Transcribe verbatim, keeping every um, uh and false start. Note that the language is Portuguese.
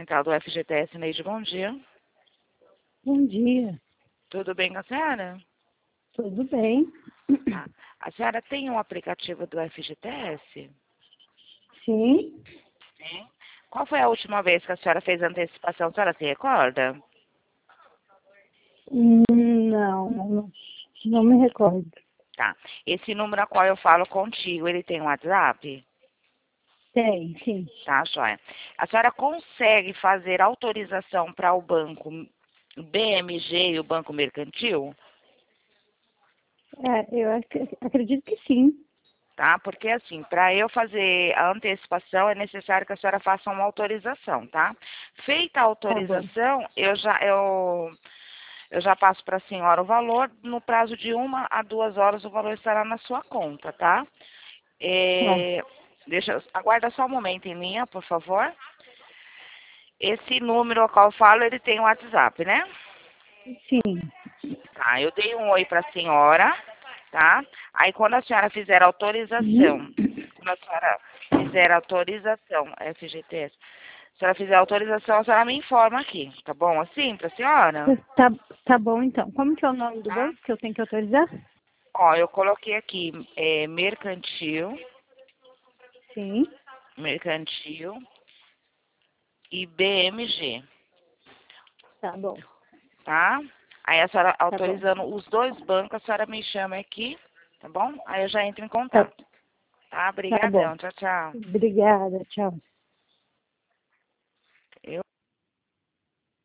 Central do F G T S, Neide, bom dia. Bom dia, Tudo bem com a senhora? tudo bem? Tá. A senhora tem um aplicativo do F G T S? Sim, Sim. Qual foi a última vez que a senhora fez antecipação? A senhora se recorda? Hum, não, não, não me recordo. Tá. Esse número a qual eu falo contigo, ele tem um WhatsApp? Tem, sim. Tá, joia. A senhora consegue fazer autorização para o banco B M G e o Banco Mercantil? É, eu ac- acredito que sim. Tá? Porque assim, para eu fazer a antecipação é necessário que a senhora faça uma autorização, tá? Feita a Tá bom, autorização, eu já eu eu já passo para a senhora o valor. No prazo de uma a duas horas o valor estará na sua conta, tá? tá. É, deixa, eu- aguarda só um momento em linha, por favor. Esse número ao qual eu falo, ele tem o WhatsApp, né? Sim, Tá, eu dei um oi para a senhora, tá? Aí quando a senhora fizer a autorização, uhum. quando a senhora fizer a autorização, F G T S, se a senhora fizer a autorização, a senhora me informa aqui, tá bom? Assim, pra senhora? Tá, tá bom então. Como que é o nome do Tá? banco que eu tenho que autorizar? Ó, eu coloquei aqui, é, mercantil, Sim, mercantil e B M G, tá bom, tá? Aí a senhora tá bom. autorizando os dois bancos, a senhora me chama aqui, tá bom? Aí eu já entro em Tá, contato, tá? tá bom. Obrigadão, tchau, tchau. Obrigada, tchau. Eu